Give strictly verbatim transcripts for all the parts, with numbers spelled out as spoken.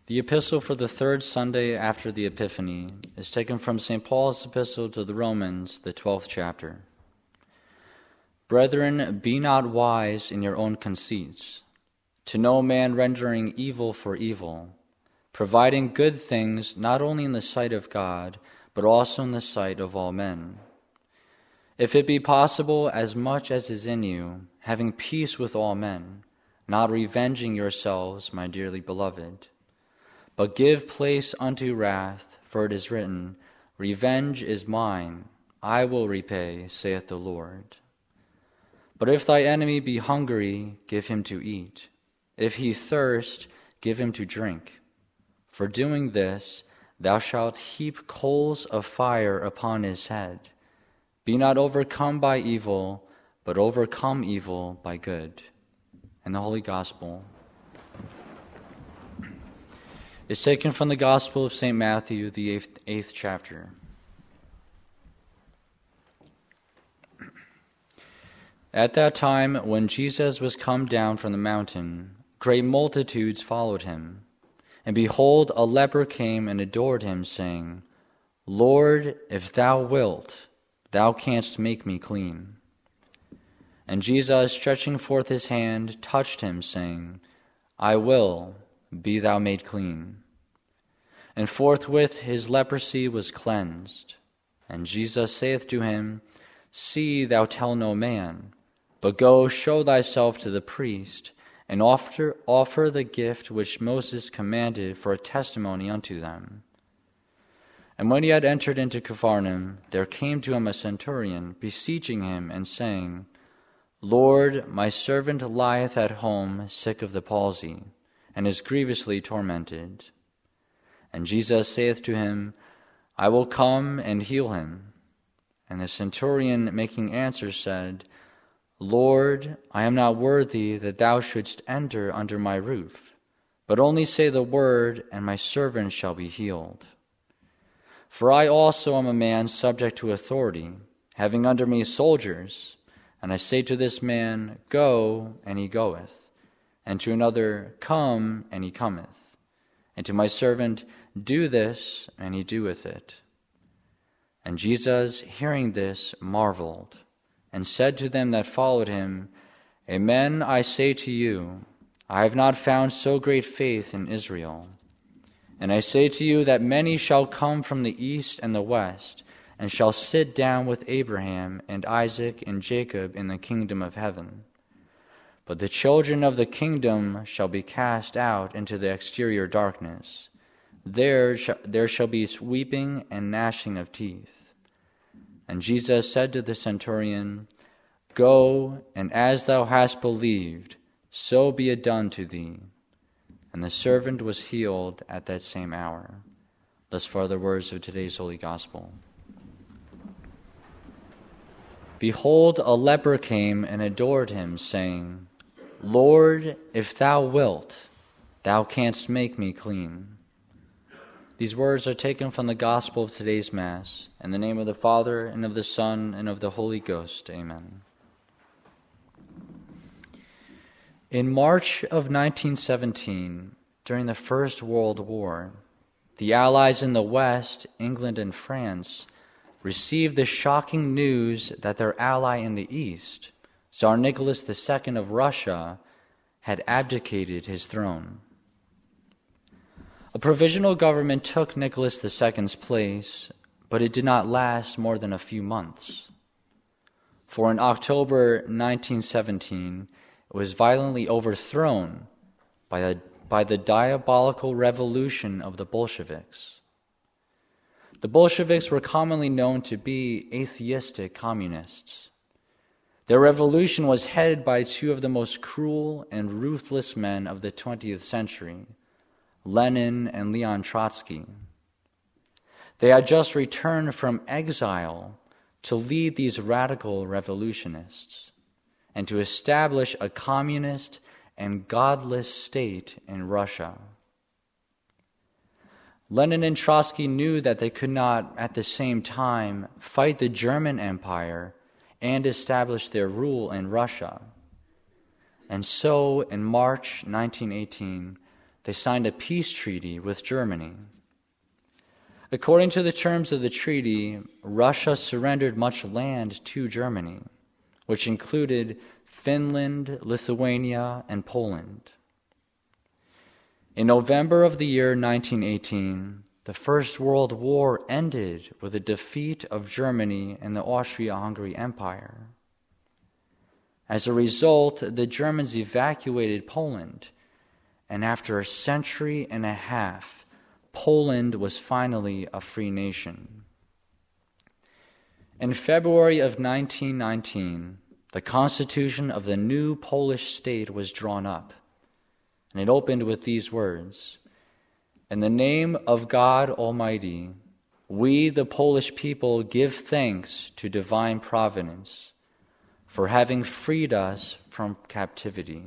The epistle for the third Sunday after the Epiphany is taken from Saint Paul's epistle to the Romans, the twelfth chapter. Brethren, be not wise in your own conceits, to no man rendering evil for evil, providing good things not only in the sight of God, but also in the sight of all men. If it be possible, as much as is in you, having peace with all men, not revenging yourselves, my dearly beloved, but give place unto wrath, for it is written, Revenge is mine, I will repay, saith the Lord. But if thy enemy be hungry, give him to eat. If he thirst, give him to drink. For doing this, thou shalt heap coals of fire upon his head. Be not overcome by evil, but overcome evil by good. And the Holy Gospel is taken from the Gospel of Saint Matthew, the eighth, eighth chapter. At that time, when Jesus was come down from the mountain, great multitudes followed him. And behold, a leper came and adored him, saying, Lord, if thou wilt, thou canst make me clean. And Jesus, stretching forth his hand, touched him, saying, I will, be thou made clean. And forthwith his leprosy was cleansed. And Jesus saith to him, See thou tell no man, but go show thyself to the priest, and offer, offer the gift which Moses commanded for a testimony unto them. And when he had entered into Capharnaum, there came to him a centurion, beseeching him, and saying, Lord, my servant lieth at home, sick of the palsy, and is grievously tormented. And Jesus saith to him, I will come and heal him. And the centurion, making answer, said, Lord, I am not worthy that thou shouldst enter under my roof, but only say the word, and my servant shall be healed. For I also am a man subject to authority, having under me soldiers, and I say to this man, Go, and he goeth, and to another, Come, and he cometh, and to my servant, Do this, and he doeth it. And Jesus, hearing this, marveled, and said to them that followed him, Amen, I say to you, I have not found so great faith in Israel. And I say to you that many shall come from the east and the west, and shall sit down with Abraham and Isaac and Jacob in the kingdom of heaven. But the children of the kingdom shall be cast out into the exterior darkness. There, sh- there shall be weeping and gnashing of teeth. And Jesus said to the centurion, Go, and as thou hast believed, so be it done to thee. And the servant was healed at that same hour. Thus far the words of today's Holy Gospel. Behold, a leper came and adored him, saying, Lord, if thou wilt, thou canst make me clean. These words are taken from the Gospel of today's Mass. In the name of the Father, and of the Son, and of the Holy Ghost. Amen. In March of nineteen seventeen, during the First World War, the Allies in the West, England and France, received the shocking news that their ally in the East, Tsar Nicholas the Second of Russia, had abdicated his throne. A provisional government took Nicholas the Second's place, but it did not last more than a few months. For in October nineteen seventeen, it was violently overthrown by, a, by the diabolical revolution of the Bolsheviks. The Bolsheviks were commonly known to be atheistic communists. Their revolution was headed by two of the most cruel and ruthless men of the twentieth century, Lenin and Leon Trotsky. They had just returned from exile to lead these radical revolutionists and to establish a communist and godless state in Russia. Lenin and Trotsky knew that they could not, at the same time, fight the German Empire and establish their rule in Russia. And so, in March nineteen eighteen, they signed a peace treaty with Germany. According to the terms of the treaty, Russia surrendered much land to Germany, which included Finland, Lithuania, and Poland. In November of the year nineteen eighteen, the First World War ended with the defeat of Germany and the Austria-Hungary Empire. As a result, the Germans evacuated Poland, and after a century and a half, Poland was finally a free nation. In February of nineteen nineteen, the constitution of the new Polish state was drawn up, and it opened with these words: "In the name of God Almighty, we, the Polish people, give thanks to divine providence for having freed us from captivity."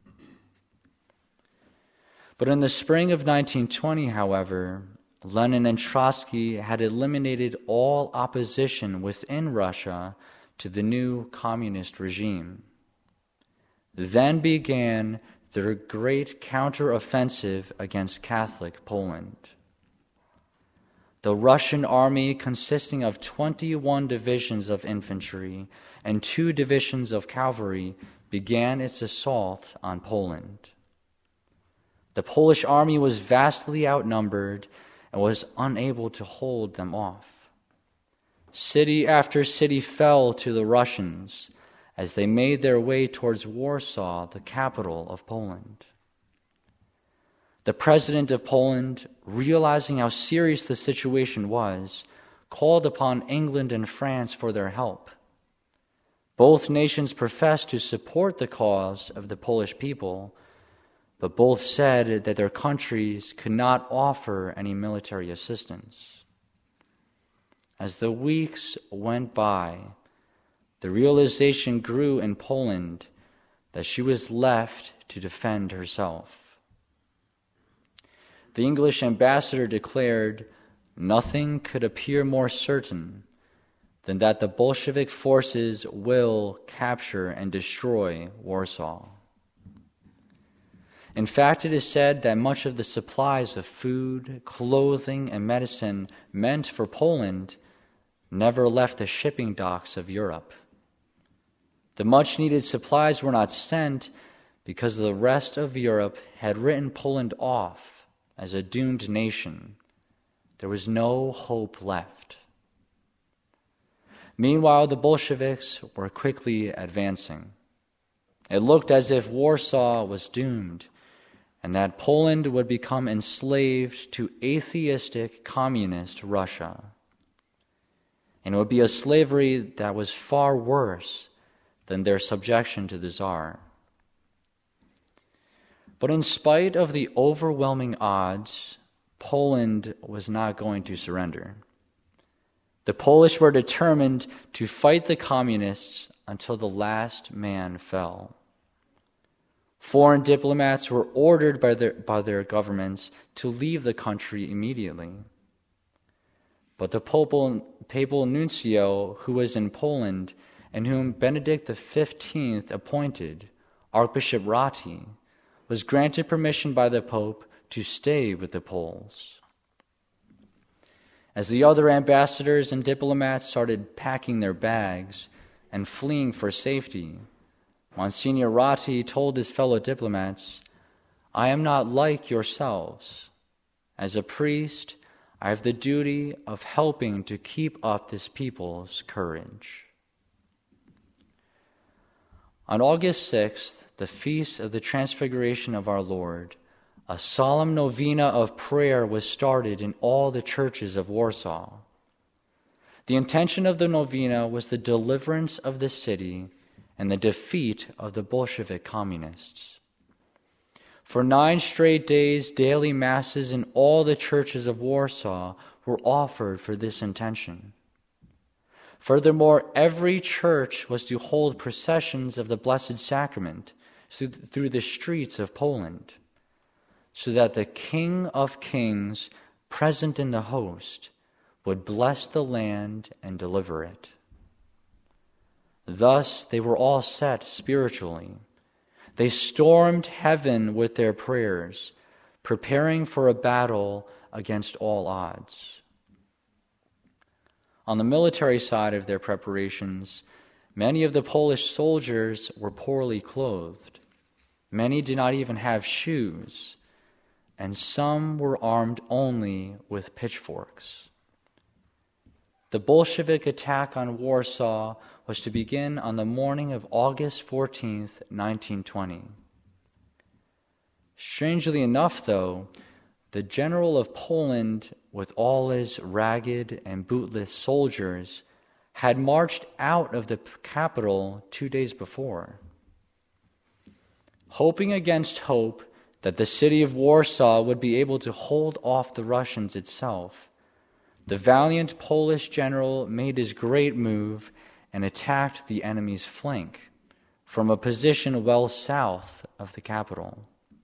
But in the spring of nineteen twenty, however, Lenin and Trotsky had eliminated all opposition within Russia to the new communist regime. Then began their great counteroffensive against Catholic Poland. The Russian army, consisting of twenty-one divisions of infantry and two divisions of cavalry, began its assault on Poland. The Polish army was vastly outnumbered and was unable to hold them off. City after city fell to the Russians as they made their way towards Warsaw, the capital of Poland. The president of Poland, realizing how serious the situation was, called upon England and France for their help. Both nations professed to support the cause of the Polish people, but both said that their countries could not offer any military assistance. As the weeks went by, the realization grew in Poland that she was left to defend herself. The English ambassador declared, "Nothing could appear more certain than that the Bolshevik forces will capture and destroy Warsaw." In fact, it is said that much of the supplies of food, clothing, and medicine meant for Poland never left the shipping docks of Europe. The much-needed supplies were not sent because the rest of Europe had written Poland off as a doomed nation. There was no hope left. Meanwhile, the Bolsheviks were quickly advancing. It looked as if Warsaw was doomed, and that Poland would become enslaved to atheistic communist Russia. And it would be a slavery that was far worse than their subjection to the Tsar. But in spite of the overwhelming odds, Poland was not going to surrender. The Polish were determined to fight the communists until the last man fell. Foreign diplomats were ordered by their, by their governments to leave the country immediately. But the papal, papal nuncio who was in Poland and whom Benedict the fifteenth appointed, Archbishop Ratti, was granted permission by the Pope to stay with the Poles. As the other ambassadors and diplomats started packing their bags and fleeing for safety, Monsignor Ratti told his fellow diplomats, "I am not like yourselves. As a priest, I have the duty of helping to keep up this people's courage." On August sixth, the feast of the Transfiguration of our Lord, a solemn novena of prayer was started in all the churches of Warsaw. The intention of the novena was the deliverance of the city and the defeat of the Bolshevik communists. For nine straight days, daily masses in all the churches of Warsaw were offered for this intention. Furthermore, every church was to hold processions of the Blessed Sacrament through the streets of Poland, so that the King of Kings, present in the host, would bless the land and deliver it. Thus, they were all set spiritually. They stormed heaven with their prayers, preparing for a battle against all odds. On the military side of their preparations, many of the Polish soldiers were poorly clothed. Many did not even have shoes, and some were armed only with pitchforks. The Bolshevik attack on Warsaw was to begin on the morning of August fourteenth, nineteen twenty. Strangely enough, though, the general of Poland, with all his ragged and bootless soldiers, had marched out of the capital two days before. Hoping against hope that the city of Warsaw would be able to hold off the Russians itself, the valiant Polish general made his great move and attacked the enemy's flank from a position well south of the capital.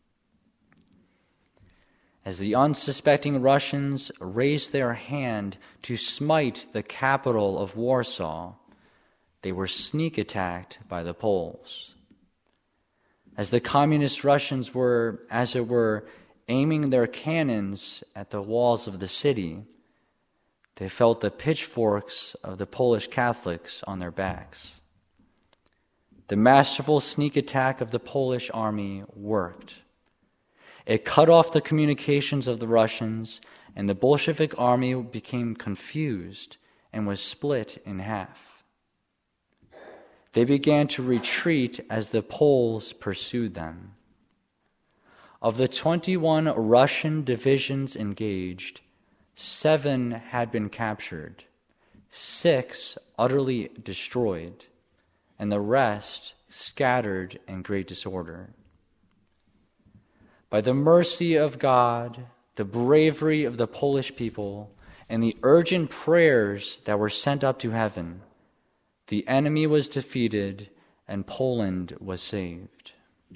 As the unsuspecting Russians raised their hand to smite the capital of Warsaw, they were sneak attacked by the Poles. As the communist Russians were, as it were, aiming their cannons at the walls of the city, they felt the pitchforks of the Polish Catholics on their backs. The masterful sneak attack of the Polish army worked. It cut off the communications of the Russians, and the Bolshevik army became confused and was split in half. They began to retreat as the Poles pursued them. Of the twenty-one Russian divisions engaged, seven had been captured, six utterly destroyed, and the rest scattered in great disorder. By the mercy of God, the bravery of the Polish people, and the urgent prayers that were sent up to heaven, the enemy was defeated and Poland was saved.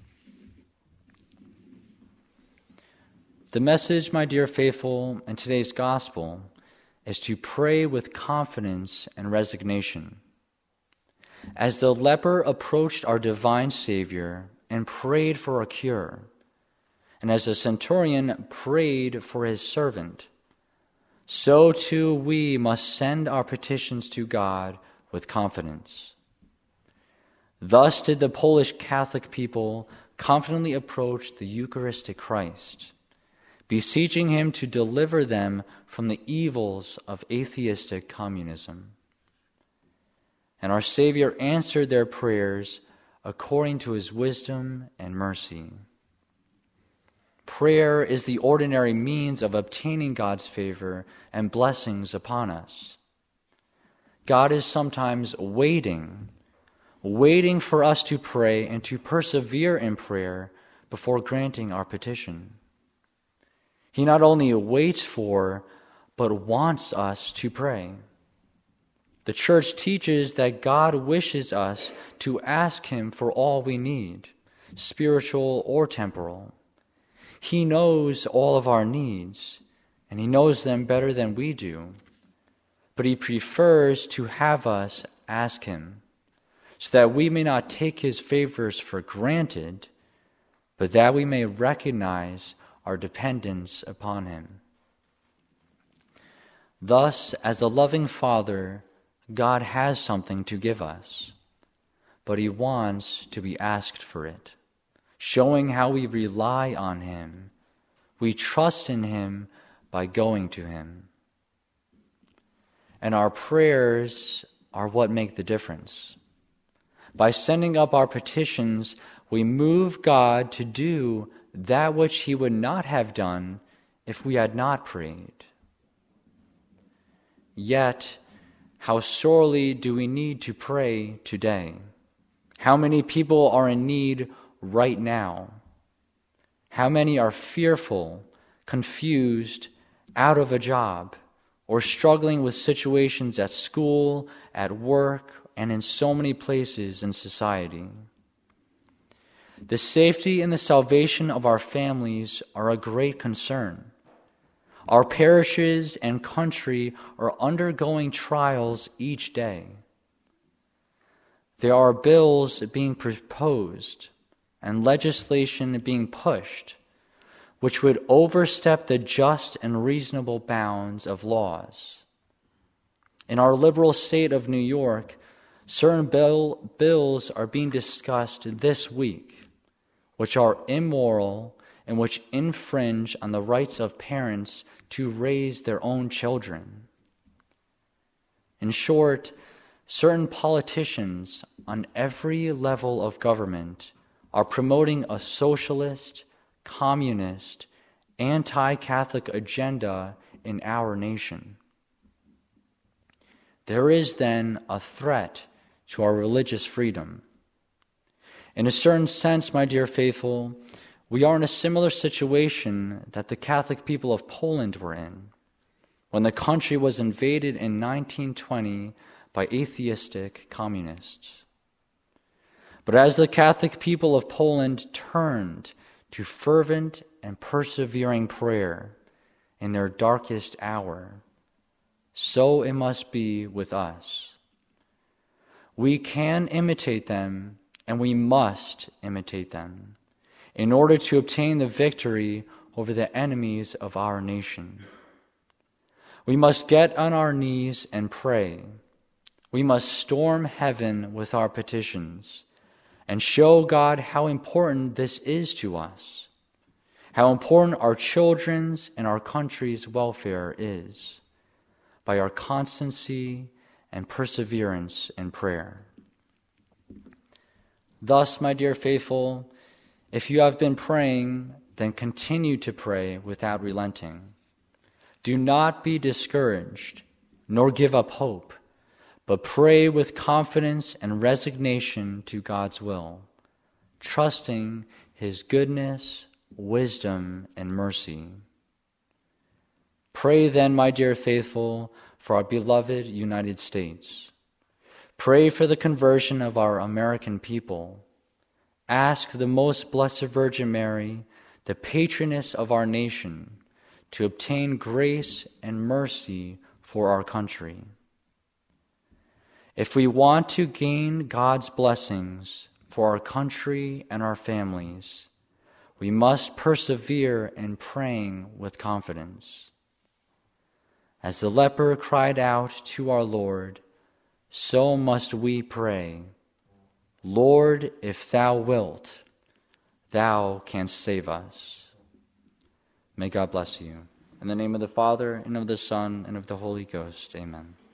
The message, my dear faithful, in today's gospel is to pray with confidence and resignation. As the leper approached our divine Savior and prayed for a cure, and as the centurion prayed for his servant, so too we must send our petitions to God with confidence. Thus did the Polish Catholic people confidently approach the Eucharistic Christ, beseeching him to deliver them from the evils of atheistic communism. And our Savior answered their prayers according to his wisdom and mercy. Prayer is the ordinary means of obtaining God's favor and blessings upon us. God is sometimes waiting, waiting for us to pray and to persevere in prayer before granting our petition. He not only waits for, but wants us to pray. The Church teaches that God wishes us to ask him for all we need, spiritual or temporal. He knows all of our needs, and he knows them better than we do. But he prefers to have us ask him, so that we may not take his favors for granted, but that we may recognize our dependence upon him. Thus, as the loving Father, God has something to give us, but he wants to be asked for it, showing how we rely on him. We trust in him by going to him. And our prayers are what make the difference. By sending up our petitions, we move God to do that which he would not have done if we had not prayed. Yet, how sorely do we need to pray today? How many people are in need right now? How many are fearful, confused, out of a job, or struggling with situations at school, at work, and in so many places in society? The safety and the salvation of our families are a great concern. Our parishes and country are undergoing trials each day. There are bills being proposed and legislation being pushed, which would overstep the just and reasonable bounds of laws. In our liberal state of New York, certain bill, bills are being discussed this week, which are immoral and which infringe on the rights of parents to raise their own children. In short, certain politicians on every level of government are promoting a socialist, communist, anti-Catholic agenda in our nation. There is then a threat to our religious freedom. In a certain sense, my dear faithful, we are in a similar situation that the Catholic people of Poland were in when the country was invaded in nineteen twenty by atheistic communists. But as the Catholic people of Poland turned to fervent and persevering prayer in their darkest hour, so it must be with us. We can imitate them, and we must imitate them, in order to obtain the victory over the enemies of our nation. We must get on our knees and pray. We must storm heaven with our petitions and show God how important this is to us, how important our children's and our country's welfare is, by our constancy and perseverance in prayer. Thus, my dear faithful, if you have been praying, then continue to pray without relenting. Do not be discouraged, nor give up hope, but pray with confidence and resignation to God's will, trusting His goodness, wisdom, and mercy. Pray then, my dear faithful, for our beloved United States. Pray for the conversion of our American people. Ask the Most Blessed Virgin Mary, the patroness of our nation, to obtain grace and mercy for our country. If we want to gain God's blessings for our country and our families, we must persevere in praying with confidence. As the leper cried out to our Lord, so must we pray, Lord, if thou wilt, thou canst save us. May God bless you. In the name of the Father, and of the Son, and of the Holy Ghost, amen.